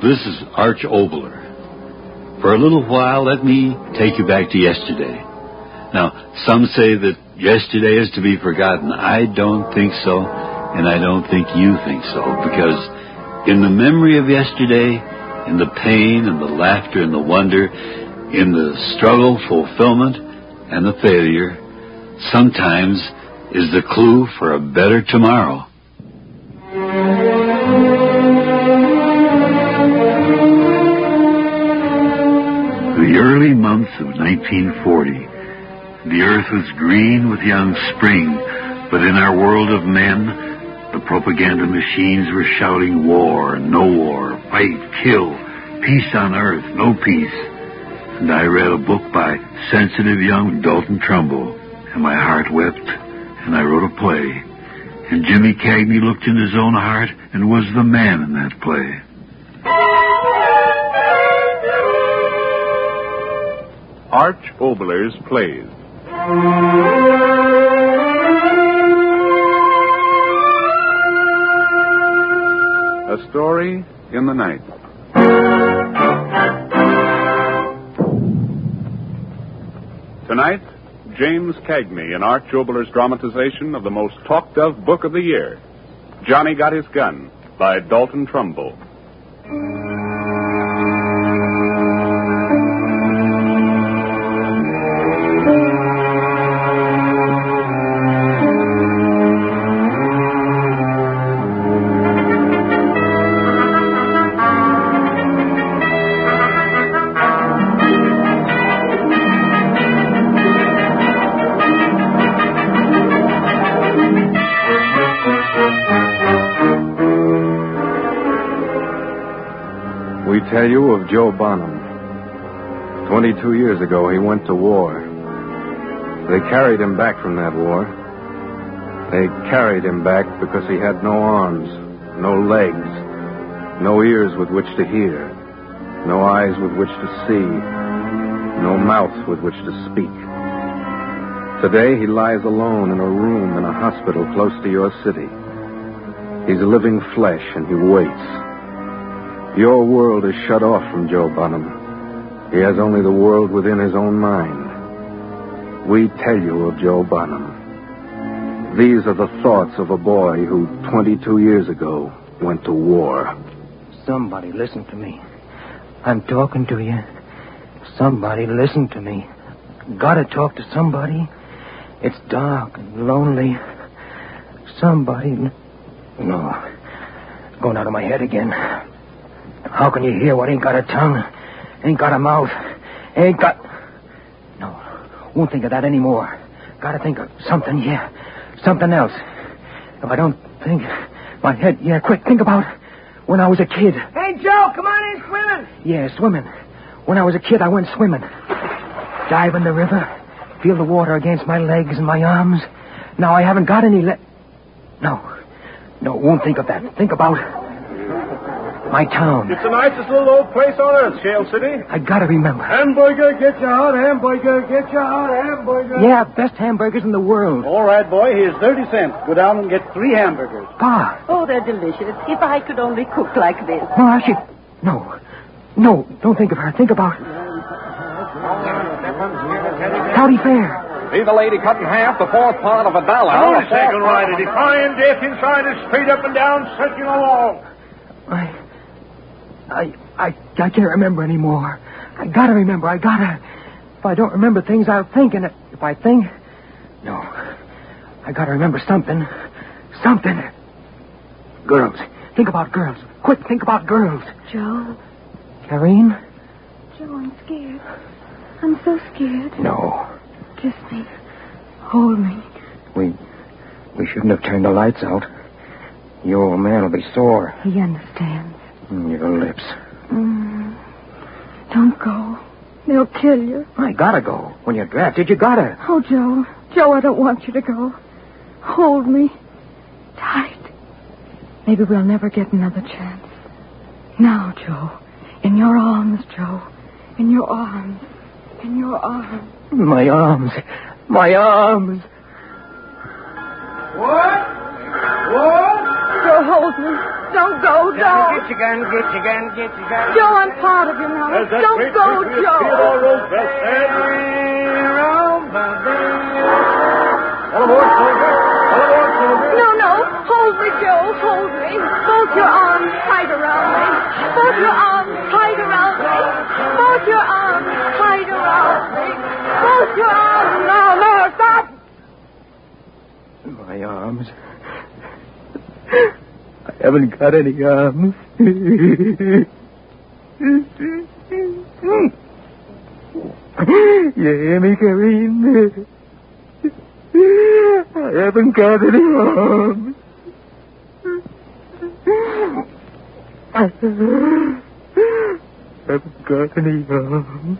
This is Arch Oboler. For a little while, let me take you back to yesterday. Now, some say that yesterday is to be forgotten. I don't think so, and I don't think you think so, because in the memory of yesterday, in the pain and the laughter and the wonder, in the struggle, fulfillment, and the failure, sometimes is the clue for a better tomorrow. The early months of 1940. The earth was green with young spring, but in our world of men, the propaganda machines were shouting war, no war, fight, kill, peace on earth, no peace. And I read a book by sensitive young Dalton Trumbull, and my heart wept, and I wrote a play. And Jimmy Cagney looked in his own heart and was the man in that play. Arch Oboler's Plays. A Story in the Night. Tonight, James Cagney in Arch Oboler's dramatization of the most talked-of book of the year, Johnny Got His Gun, by Dalton Trumbull. We tell you of Joe Bonham. 22 years ago, he went to war. They carried him back from that war. They carried him back because he had no arms, no legs, no ears with which to hear, no eyes with which to see, no mouth with which to speak. Today, he lies alone in a room in a hospital close to your city. He's living flesh, and he waits. Your world is shut off from Joe Bonham. He has only the world within his own mind. We tell you of Joe Bonham. These are the thoughts of a boy who 22 years ago went to war. Somebody listen to me. I'm talking to you. Somebody listen to me. Gotta talk to somebody. It's dark and lonely. Somebody... No. It's going out of my head again. How can you hear what ain't got a tongue, ain't got a mouth, ain't got... No, won't think of that anymore. Gotta think of something, yeah, something else. If I don't think, my head, yeah, quick, think about when I was a kid. Hey, Joe, come on in swimming. Yeah, swimming. When I was a kid, I went swimming. Dive in the river, feel the water against my legs and my arms. Now I haven't got any No, won't think of that. Think about... my town. It's the nicest little old place on earth, Shale City. I gotta remember. Hamburger, get your hot hamburger, get your hot hamburger. Yeah, best hamburgers in the world. All right, boy, here's 30 cents. Go down and get 3 hamburgers. Pa. Oh, they're delicious. If I could only cook like this. No, No, don't think of her. Think about... County Fair. See the lady cut in half, the fourth part of $1. Hold a second, Ryder. Defying death inside is straight up and down, searching along. I can't remember anymore. I gotta remember. If I don't remember things, I'll think. And if I think... No. I gotta remember something. Something. Girls. Think about girls. Quick, think about girls. Joe. Karine? Joe, I'm scared. I'm so scared. No. Kiss me. Hold me. We shouldn't have turned the lights out. Your old man will be sore. He understands. Your lips. Don't go. They'll kill you. I gotta go. When you're drafted, you gotta. Oh, Joe. Joe, I don't want you to go. Hold me. Tight. Maybe we'll never get another chance. Now, Joe. In your arms, Joe. In your arms. In your arms. My arms. My arms. What? Joe, hold me. Don't go, don't. Get your gun, get your gun, get your gun. Joe, I'm part of you now. There's that Don't great go, victory Joe. of Theodore Roosevelt said. All aboard, soldier. All aboard, soldier. No. Hold me, Joe. Hold me. Both your arms tight around me. Both your arms tight around me. Both your arms tight around me. Both your arms. No, stop. My arms. I haven't got any arms. You hear me, Karine? I haven't got any arms. I haven't got any arms.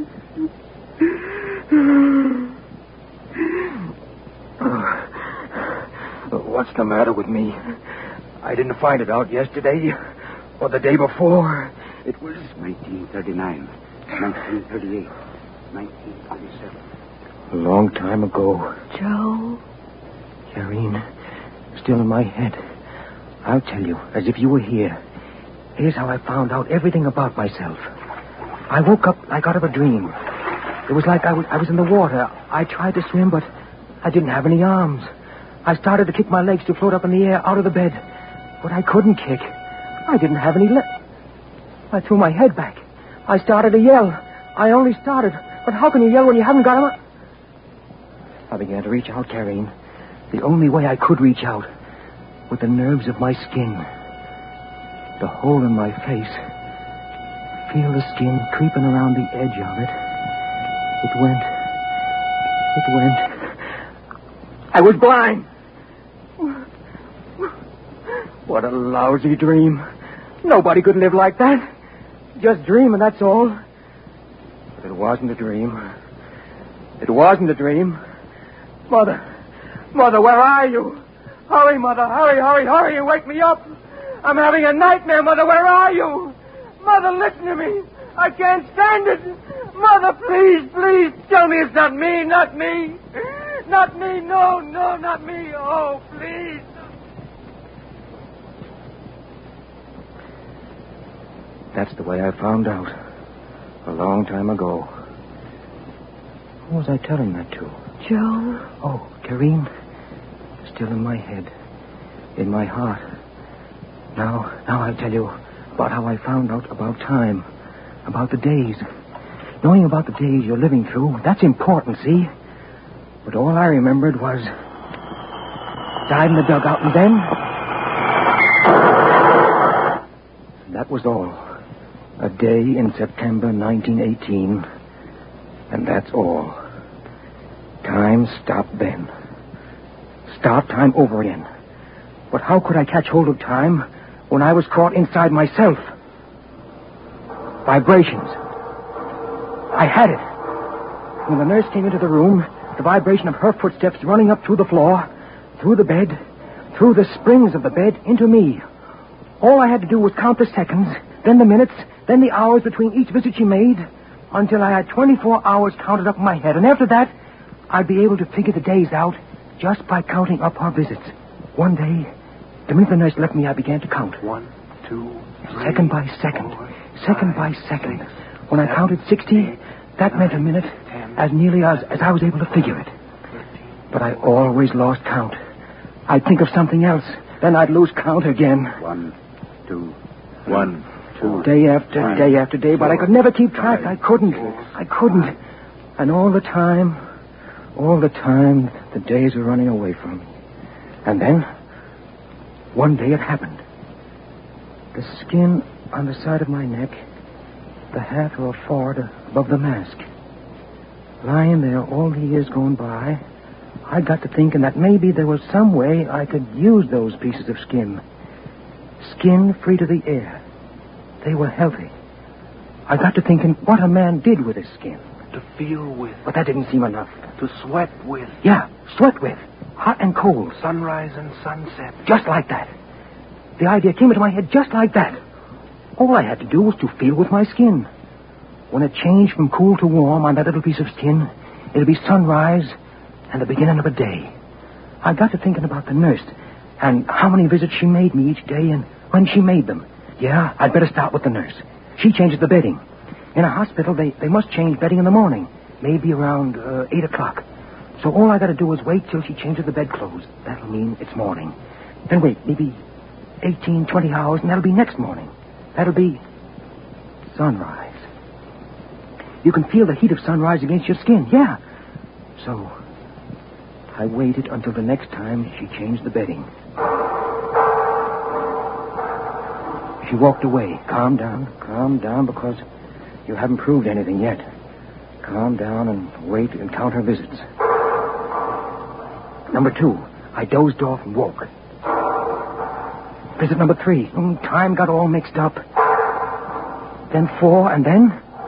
What's the matter with me? I didn't find it out yesterday or the day before. It was 1939, 1938, 1947. a long time ago. Joe. Karine, still in my head. I'll tell you, as if you were here. Here's how I found out everything about myself. I woke up like out of a dream. It was like I was in the water. I tried to swim, but I didn't have any arms. I started to kick my legs to float up in the air out of the bed, but I couldn't kick. I didn't have any legs. I threw my head back. I started to yell. I only started. But how can you yell when you haven't got them? I began to reach out, Karine. The only way I could reach out, with the nerves of my skin. The hole in my face. Feel the skin creeping around the edge of it. It went. I was blind. What a lousy dream. Nobody could live like that. Just dreaming, that's all. But it wasn't a dream. It wasn't a dream. Mother, where are you? Hurry, Mother, hurry, wake me up. I'm having a nightmare, Mother, where are you? Mother, listen to me. I can't stand it. Mother, please, tell me it's not me. Not me, no, not me. Oh, please. That's the way I found out. A long time ago. Who was I telling that to? Joe. Oh, Karine. Still in my head. In my heart. Now I'll tell you about how I found out about time. About the days. Knowing about the days you're living through, that's important, see? But all I remembered was... died in the dugout, and then... that was all. A day in September 1918. And that's all. Time stopped then. Start time over again. But how could I catch hold of time when I was caught inside myself? Vibrations. I had it. When the nurse came into the room, the vibration of her footsteps running up through the floor, through the bed, through the springs of the bed, into me. All I had to do was count the seconds, then the minutes, then the hours between each visit she made, until I had 24 hours counted up in my head. And after that, I'd be able to figure the days out just by counting up her visits. One day, the minute the nurse left me, I began to count. 1, 2, 3, second by second, 4, second by second. When I counted 60, that meant a minute, as nearly as I was able to figure it. But I always lost count. I'd think of something else, then I'd lose count again. 1, 2, 1, 2. Day after day, but I could never keep track. I couldn't. And all the time, the days were running away from me. And then, one day it happened. The skin on the side of my neck, the half or a fold above the mask. Lying there all the years going by, I got to thinking that maybe there was some way I could use those pieces of skin. Skin free to the air. They were healthy. I got to thinking what a man did with his skin. To feel with. But that didn't seem enough. To sweat with. Yeah, sweat with. Hot and cold. Sunrise and sunset. Just like that. The idea came into my head just like that. All I had to do was to feel with my skin. When it changed from cool to warm on that little piece of skin, it'll be sunrise and the beginning of a day. I got to thinking about the nurse. And how many visits she made me each day and when she made them. Yeah, I'd better start with the nurse. She changes the bedding. In a hospital, they must change bedding in the morning, maybe around 8 o'clock. So all I got to do is wait till she changes the bedclothes. That'll mean it's morning. Then wait, maybe 18, 20 hours, and that'll be next morning. That'll be sunrise. You can feel the heat of sunrise against your skin, yeah. So I waited until the next time she changed the bedding. She walked away. Calm down, because you haven't proved anything yet. Calm down and wait and count her visits. Number 2, I dozed off and woke. Visit number 3, time got all mixed up. Then 4, and then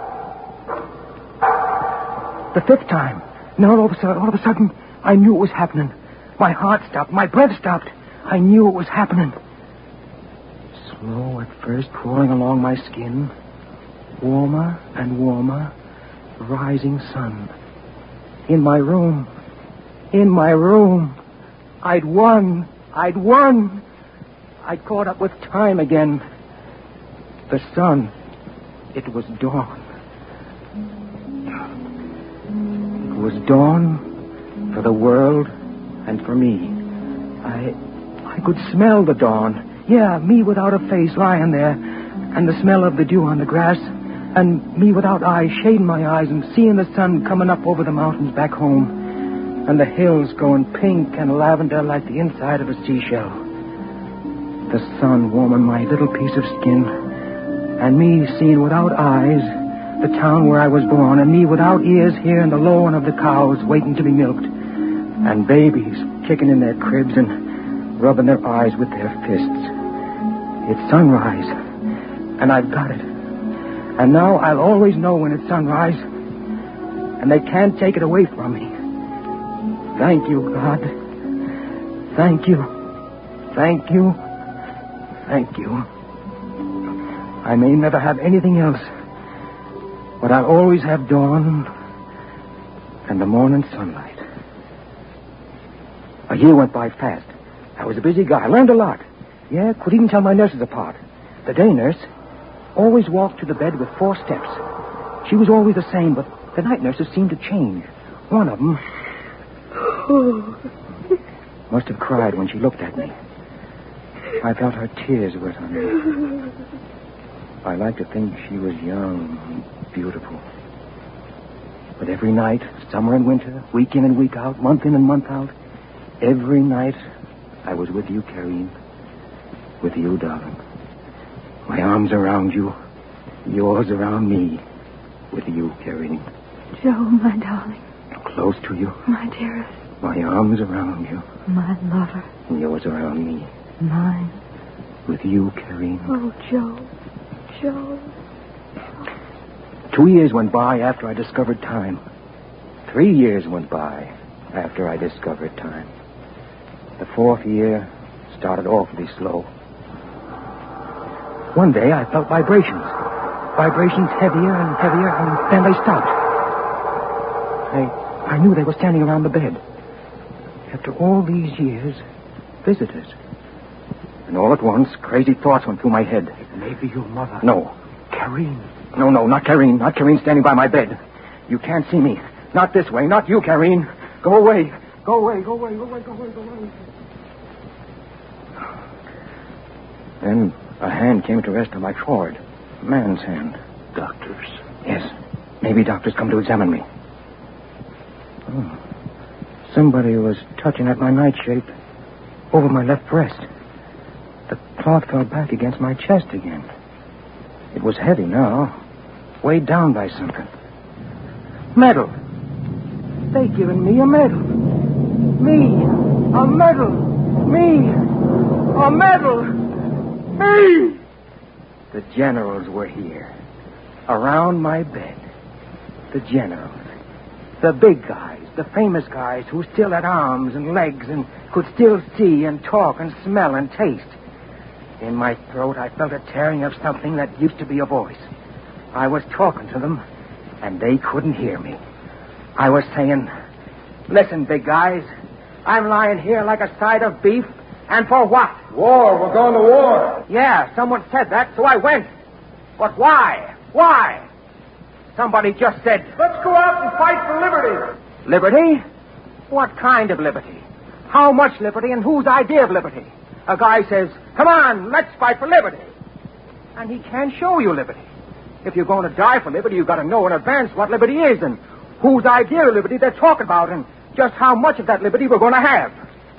the 5th time. Now all of a sudden, I knew it was happening. My heart stopped. My breath stopped. I knew it was happening. Slow at first, crawling along my skin. Warmer and warmer. Rising sun. In my room. I'd won. I'd caught up with time again. The sun. It was dawn. It was dawn for the world and for me. I could smell the dawn. Yeah, me without a face lying there, and the smell of the dew on the grass, and me without eyes, shading my eyes and seeing the sun coming up over the mountains back home, and the hills going pink and lavender like the inside of a seashell. The sun warming my little piece of skin, and me seeing without eyes the town where I was born, and me without ears hearing the lowing of the cows waiting to be milked, and babies kicking in their cribs and rubbing their eyes with their fists. It's sunrise, and I've got it. And now I'll always know when it's sunrise, and they can't take it away from me. Thank you, God. Thank you. Thank you. Thank you. I may never have anything else, but I'll always have dawn and the morning sunlight. A year went by fast. I was a busy guy. I learned a lot. Yeah, could even tell my nurses apart. The day nurse always walked to the bed with 4 steps. She was always the same, but the night nurses seemed to change. One of them must have cried when she looked at me. I felt her tears wet on me. I like to think she was young and beautiful. But every night, summer and winter, week in and week out, month in and month out, every night I was with you, Karine. With you, darling. My arms around you, yours around me. With you, Karine. Joe, my darling. Close to you. My dearest. My arms around you. My lover. Yours around me. Mine. With you, Karine. Oh, Joe. Joe. 2 years went by after I discovered time. 3 years went by after I discovered time. The 4th year started awfully slow. One day I felt vibrations. Vibrations heavier and heavier, and then they stopped. I knew they were standing around the bed. After all these years, visitors. And all at once, crazy thoughts went through my head. It may be your mother. No. Karine. No, not Karine. Not Karine standing by my bed. You can't see me. Not this way. Not you, Karine. Go away. Go away. Go away. Go away. Go away. Go away. Then a hand came to rest on my forehead. A man's hand. Doctors. Yes. Maybe doctors come to examine me. Oh. Somebody was touching at my nightshirt over my left breast. The cloth fell back against my chest again. It was heavy now, weighed down by something. Medal. They given me a medal. Me. A medal. Me. A medal. Me. The generals were here. Around my bed. The generals. The big guys. The famous guys who still had arms and legs and could still see and talk and smell and taste. In my throat, I felt a tearing of something that used to be a voice. I was talking to them, and they couldn't hear me. I was saying, listen, big guys, I'm lying here like a side of beef, And for what? War. We're going to war. Yeah, someone said that, so I went. But why? Why? Somebody just said, Let's go out and fight for liberty. liberty? What kind of liberty? How much liberty and whose idea of liberty? A guy says, come on, let's fight for liberty. And he can't show you liberty. If you're going to die for liberty, you've got to know in advance what liberty is and whose idea of liberty they're talking about and just how much of that liberty we're going to have.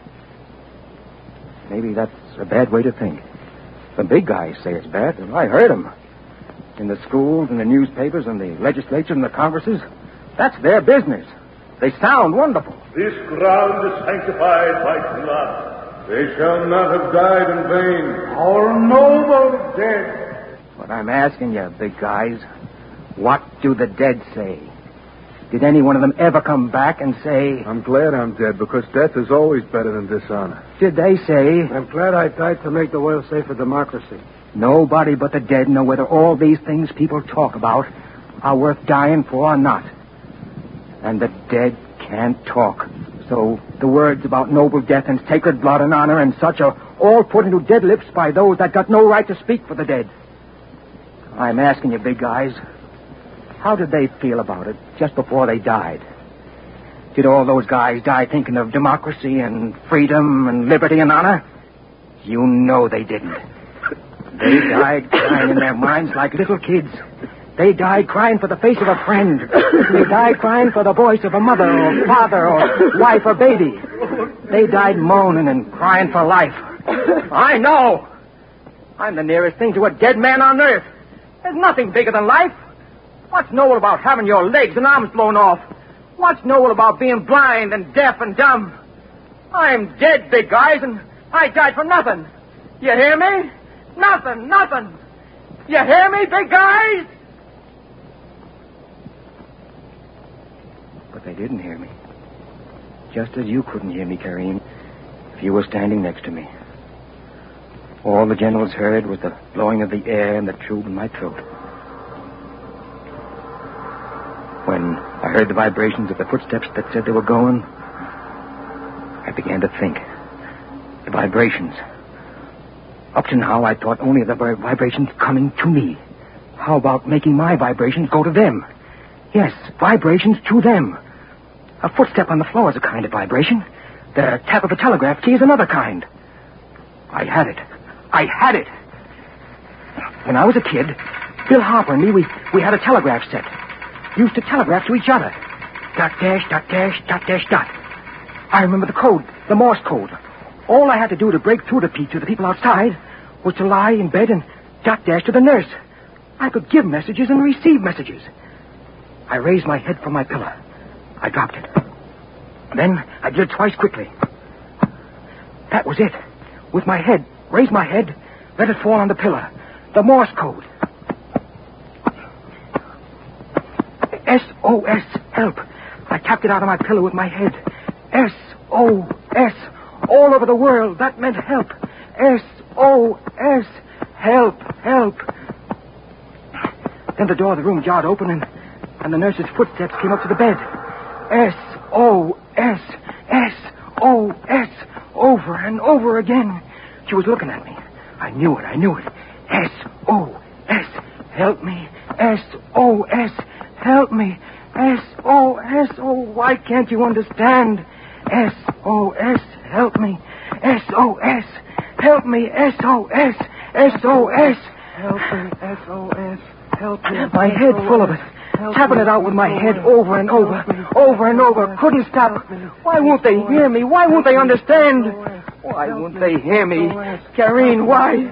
Maybe that's a bad way to think. The big guys say it's bad, and I heard them. In the schools, and the newspapers, and the legislatures, and the congresses. That's their business. They sound wonderful. This ground is sanctified by blood. They shall not have died in vain. Our noble dead. But I'm asking you, big guys, what do the dead say? Did any one of them ever come back and say... I'm glad I'm dead, because death is always better than dishonor. Did they say... I'm glad I died to make the world safe for democracy. Nobody but the dead know whether all these things people talk about are worth dying for or not. And the dead can't talk. So the words about noble death and sacred blood and honor and such are all put into dead lips by those that got no right to speak for the dead. I'm asking you, big guys, how did they feel about it just before they died? Did all those guys die thinking of democracy and freedom and liberty and honor? You know they didn't. They died crying in their minds like little kids. They died crying for the face of a friend. They died crying for the voice of a mother or father or wife or baby. They died moaning and crying for life. I know. I'm the nearest thing to a dead man on earth. There's nothing bigger than life. What's noble about having your legs and arms blown off? What's noble about being blind and deaf and dumb? I'm dead, big guys, and I died for nothing. You hear me? Nothing, nothing. You hear me, big guys? But they didn't hear me. Just as you couldn't hear me, Kareem, if you were standing next to me. All the generals heard was the blowing of the air and the tube in my throat. When I heard the vibrations of the footsteps that said they were going, I began to think. The vibrations. Up to now, I thought only of the vibrations coming to me. How about making my vibrations go to them? Yes, vibrations to them. A footstep on the floor is a kind of vibration. The tap of a telegraph key is another kind. I had it. I had it. When I was a kid, Bill Harper and me, we had a telegraph set. Used to telegraph to each other. Dot dash, dot dash, dot dash, dot. I remember the code, the Morse code. All I had to do to break through to the people outside was to lie in bed and dot dash to the nurse. I could give messages and receive messages. I raised my head from my pillow. I dropped it. Then I did it twice quickly. That was it. With my head, raised my head, let it fall on the pillow. The Morse code. SOS, help. I tapped it out of my pillow with my head. SOS. All over the world, that meant help. SOS. Help, help. Then the door of the room jarred open and the nurse's footsteps came up to the bed. SOS. SOS. Over and over again. She was looking at me. I knew it. SOS. Help me. SOS. Help me. SOS. Oh, why can't you understand? SOS. Help me. SOS. Help me. SOS. SOS. Help me. SOS. Help me. My head full of it. Tapping it out with my head over and over. Over and over. Couldn't stop. Why won't they hear me? Why won't they understand? Why won't they hear me? Kareen, why?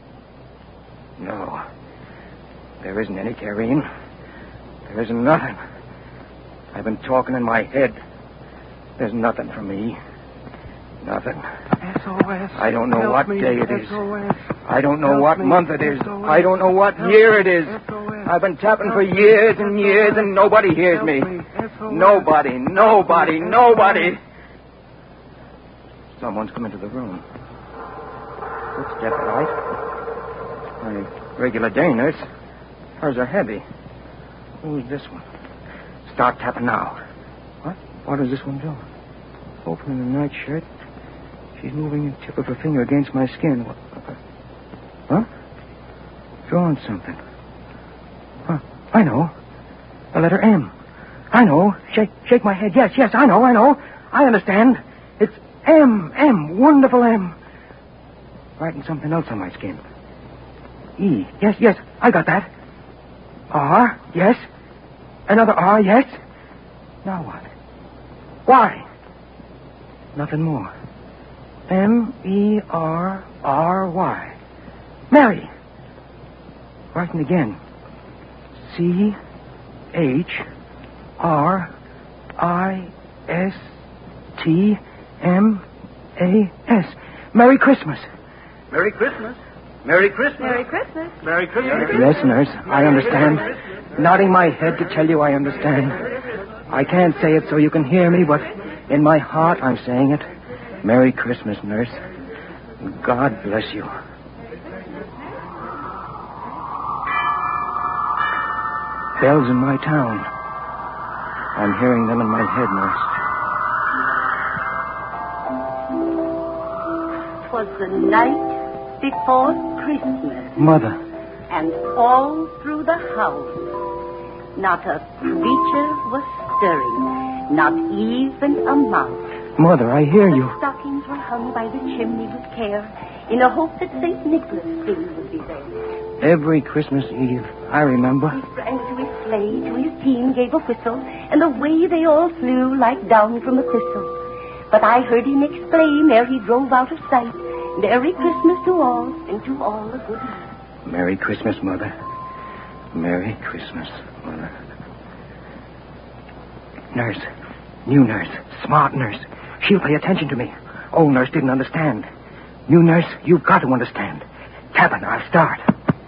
No. There isn't any Kareen. There isn't nothing. I've been talking in my head. There's nothing for me. Nothing. SOS. I don't know what day it is. SOS. I don't know what month it is. I don't know what year it is. I've been tapping for years and years and nobody hears me. Nobody. Someone's come into the room. Footstep light. My regular day nurse. Hers are heavy. Who's this one? Start tapping now. What? What does this one do? Opening the nightshirt. She's moving the tip of her finger against my skin. Huh? Drawing something. Huh. I know. The letter M. I know. Shake my head. Yes, I know. I understand. It's M. Wonderful M. Writing something else on my skin. E. Yes. I got that. R. Yes. Another R. Yes. Now what? Y. Nothing more. MERRY. Mary. Writing again. CHRISTMAS. Merry Christmas. Merry Christmas. Merry Christmas. Merry Christmas. Merry Christmas. Yes, nurse, I understand. Nodding my head to tell you I understand. I can't say it so you can hear me, but in my heart I'm saying it. Merry Christmas, nurse. God bless you. Bells in my town. I'm hearing them in my head, nurse. 'Twas the night before Christmas. Mother. And all through the house, not a creature was stirring, not even a mouse. Mother, I hear you. The stockings were hung by the chimney with care, in a hope that St. Nicholas soon would be there. Every Christmas Eve, I remember. He sprang to his sleigh, to his team gave a whistle, and away they all flew like down from a thistle. But I heard him exclaim ere he drove out of sight, Merry Christmas to all, and to all a good night. Merry Christmas, Mother. Merry Christmas, Mother. Nurse. New nurse. Smart nurse. She'll pay attention to me. Old nurse didn't understand. New nurse, you've got to understand. Tapping, I'll start.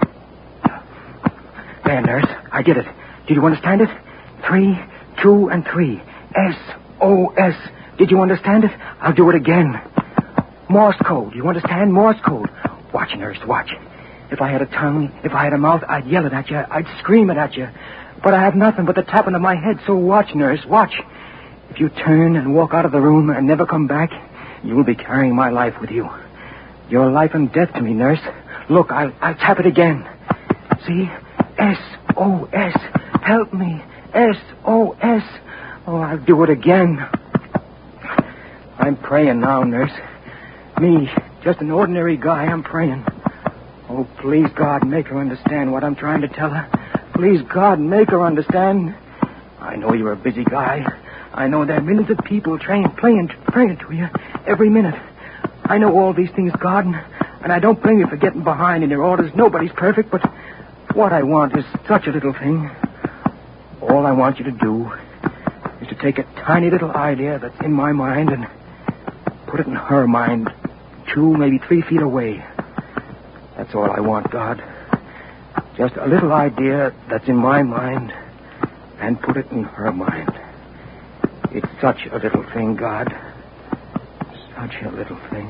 There, nurse. I did it. Did you understand it? 3, 2, and 3. SOS. Did you understand it? I'll do it again. Morse code. You understand? Morse code. Watch, nurse, watch. If I had a tongue, if I had a mouth, I'd yell it at you. I'd scream it at you. But I have nothing but the tapping of my head, so watch, nurse, watch. If you turn and walk out of the room and never come back, you will be carrying my life with you. You're life and death to me, nurse. Look, I'll tap it again. See? SOS. Help me. SOS. Oh, I'll do it again. I'm praying now, nurse. Me, just an ordinary guy, I'm praying. Oh, please, God, make her understand what I'm trying to tell her. Please, God, make her understand. I know you're a busy guy. I know there are millions of people praying to you every minute. I know all these things, God, and I don't blame you for getting behind in your orders. Nobody's perfect, but what I want is such a little thing. All I want you to do is to take a tiny little idea that's in my mind and put it in her mind 2, maybe 3 feet away. That's all I want, God. Just a little idea that's in my mind and put it in her mind. It's such a little thing, God. Such a little thing.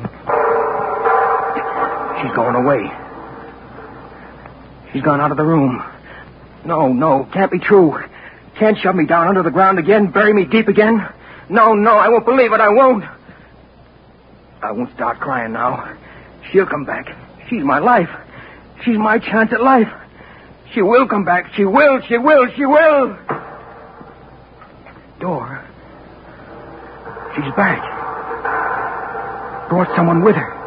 She's going away. She's gone out of the room. No, can't be true. Can't shove me down under the ground again, bury me deep again. No, I won't believe it, I won't. I won't start crying now. She'll come back. She's my life. She's my chance at life. She will come back. She will. Door. She's back. Brought someone with her.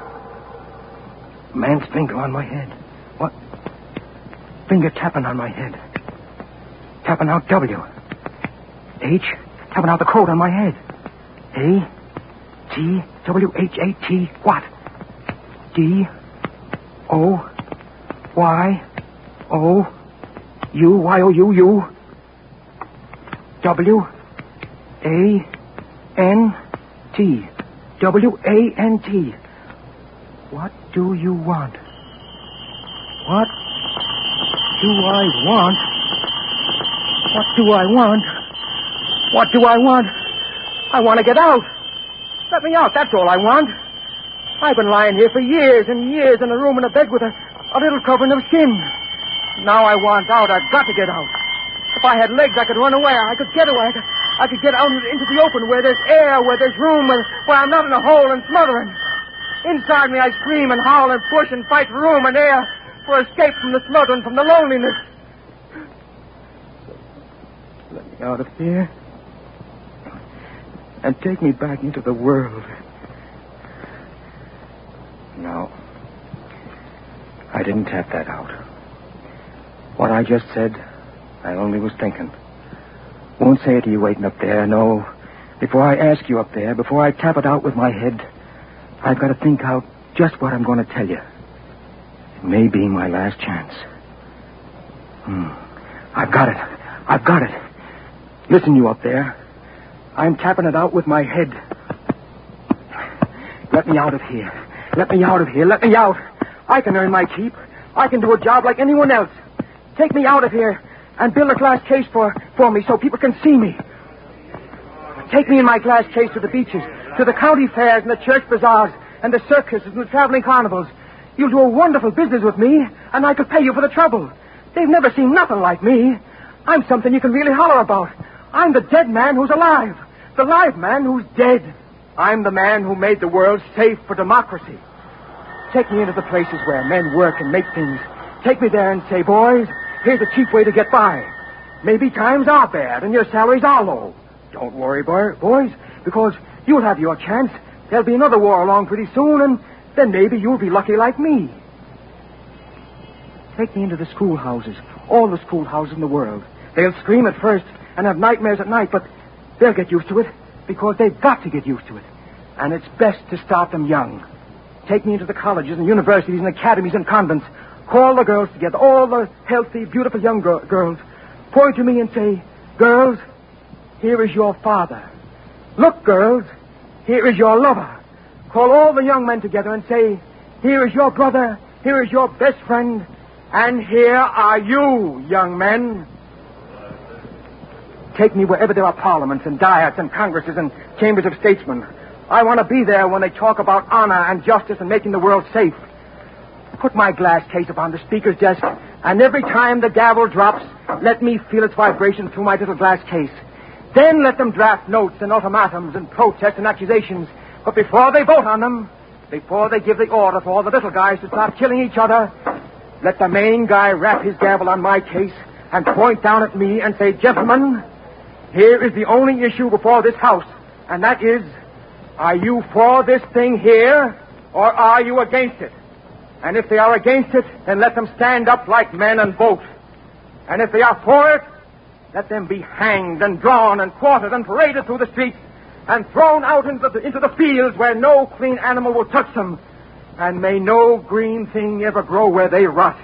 Man's finger on my head. What? Finger tapping on my head. Tapping out W. H. Tapping out the code on my head. A. T. W. H. A. T. What? D. O. Y. O. U. Y. O. U. U. W. A. N. T. W. A. N. T. What do you want? What do I want? What do I want? What do I want? I want to get out. Let me out, that's all I want. I've been lying here for years and years in a room in a bed with a little covering of skin. Now I want out. I've got to get out. If I had legs, I could run away. I could get away. I could get out into the open where there's air, where there's room, where I'm not in a hole and smothering. Inside me, I scream and howl and push and fight for room and air, for escape from the smothering, from the loneliness. Let me out of here and take me back into the world. No. I didn't tap that out. What I just said, I only was thinking. Won't say it to you waiting up there, no. Before I ask you up there, before I tap it out with my head, I've got to think out just what I'm going to tell you. It may be my last chance. I've got it. I've got it. Listen, you up there. I'm tapping it out with my head. Let me out of here. Let me out of here. Let me out. I can earn my keep. I can do a job like anyone else. Take me out of here and build a glass case for me so people can see me. Take me in my glass case to the beaches, to the county fairs and the church bazaars and the circuses and the traveling carnivals. You'll do a wonderful business with me, and I could pay you for the trouble. They've never seen nothing like me. I'm something you can really holler about. I'm the dead man who's alive, the live man who's dead. I'm the man who made the world safe for democracy. Take me into the places where men work and make things. Take me there and say, boys, here's a cheap way to get by. Maybe times are bad and your salaries are low. Don't worry, boys, because you'll have your chance. There'll be another war along pretty soon, and then maybe you'll be lucky like me. Take me into the schoolhouses, all the schoolhouses in the world. They'll scream at first and have nightmares at night, but they'll get used to it because they've got to get used to it. And it's best to start them young. Take me into the colleges and universities and academies and convents. Call the girls together, all the healthy, beautiful young girls. Point to me and say, girls, here is your father. Look, girls, here is your lover. Call all the young men together and say, here is your brother, here is your best friend, and here are you, young men. Take me wherever there are parliaments and diets and congresses and chambers of statesmen. I want to be there when they talk about honor and justice and making the world safe. Put my glass case upon the speaker's desk, and every time the gavel drops, let me feel its vibration through my little glass case. Then let them draft notes and ultimatums and protests and accusations. But before they vote on them, before they give the order for all the little guys to start killing each other, let the main guy rap his gavel on my case and point down at me and say, gentlemen, here is the only issue before this house, and that is, are you for this thing here, or are you against it? And if they are against it, then let them stand up like men and vote. And if they are for it, let them be hanged and drawn and quartered and paraded through the streets and thrown out into the fields where no clean animal will touch them, and may no green thing ever grow where they rot.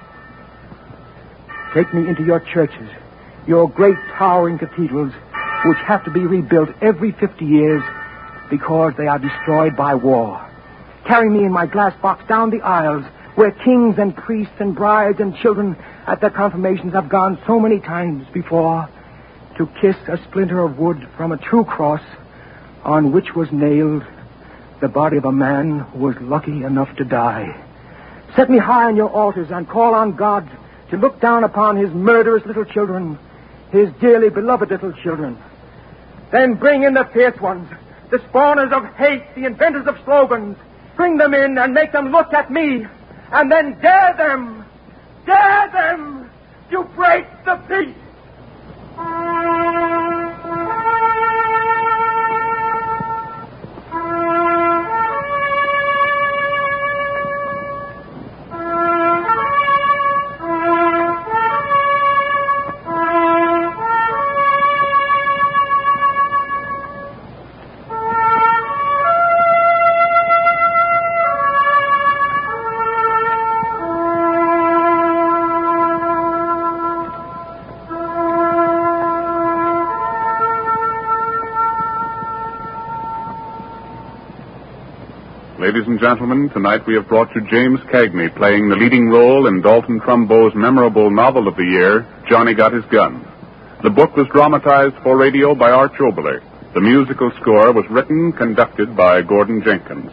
Take me into your churches, your great towering cathedrals, which have to be rebuilt every 50 years because they are destroyed by war. Carry me in my glass box down the aisles where kings and priests and brides and children at their confirmations have gone so many times before to kiss a splinter of wood from a true cross on which was nailed the body of a man who was lucky enough to die. Set me high on your altars and call on God to look down upon his murderous little children, his dearly beloved little children. Then bring in the fierce ones, the spawners of hate, the inventors of slogans. Bring them in and make them look at me, and then dare them to break the peace. Ladies and gentlemen, tonight we have brought you James Cagney playing the leading role in Dalton Trumbo's memorable novel of the year, Johnny Got His Gun. The book was dramatized for radio by Arch Oboler. The musical score was written, conducted by Gordon Jenkins.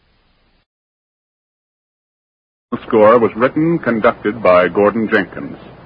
The score was written, conducted by Gordon Jenkins.